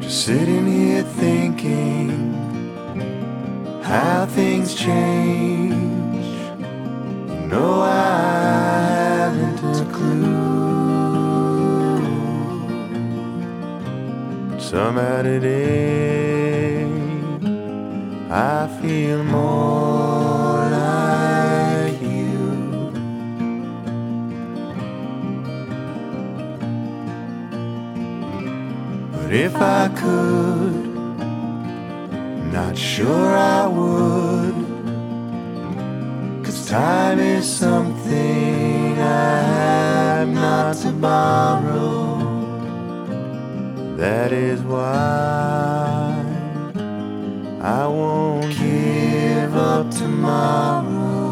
Just sitting here thinking how things change. You know I haven't a clue. Somehow today I feel more like you. But if I could, not sure I would, 'cause time is something I have not to borrow. That is why I won't give up tomorrow.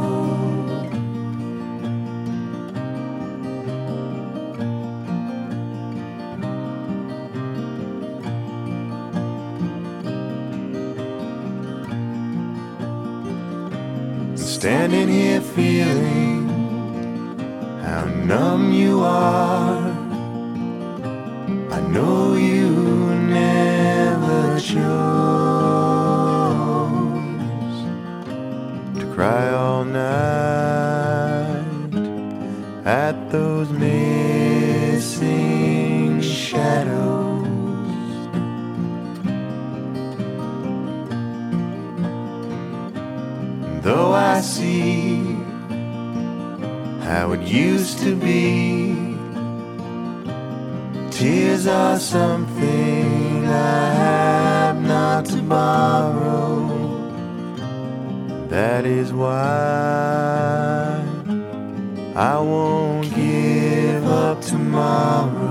Standing here feeling how numb you are. I know you never chose to cry all night at those missing shadows. Though I see how it used to be, tears are something I have not to borrow. That is why I won't give up tomorrow.